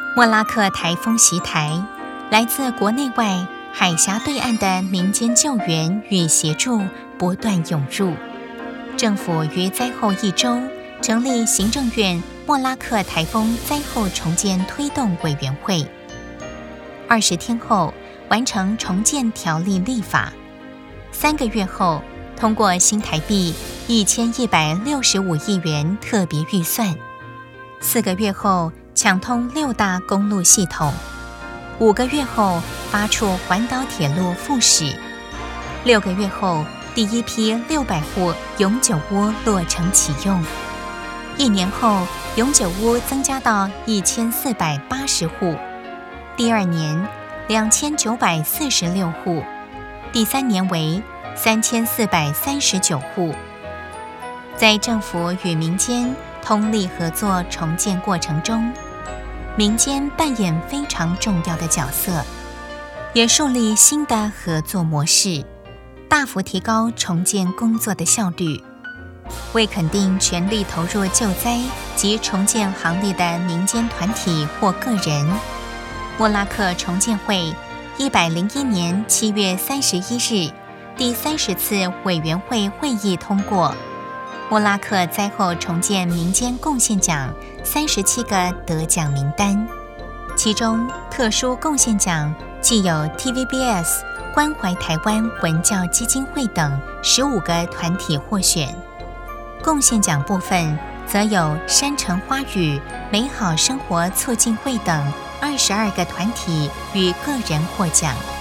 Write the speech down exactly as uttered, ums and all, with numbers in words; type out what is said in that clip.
莫拉克台风袭台，来自国内外海峡对岸的民间救援与协助不断涌入。政府于灾后一周成立行政院莫拉克台风灾后重建推动委员会，二十天后完成重建条例立法，三个月后通过新台币一千一百六十五亿元特别预算，四个月后抢通六大公路系统，五个月后发出环岛铁路复驶，六个月后第一批六百户永久屋落成启用，一年后永久屋增加到一千四百八十户，第二年两千九百四十六户，第三年为三千四百三十九户。在政府与民间通力合作重建过程中，民间扮演非常重要的角色，也树立新的合作模式，大幅提高重建工作的效率。为肯定全力投入救灾及重建行列的民间团体或个人，莫拉克重建会一百零一年七月三十一日第三十次委员会会议通过莫拉克灾后重建民间贡献奖三十七个得奖名单，其中特殊贡献奖既有 T V B S 关怀台湾文教基金会等十五个团体获选，贡献奖部分则有山城花语美好生活促进会等二十二个团体与个人获奖。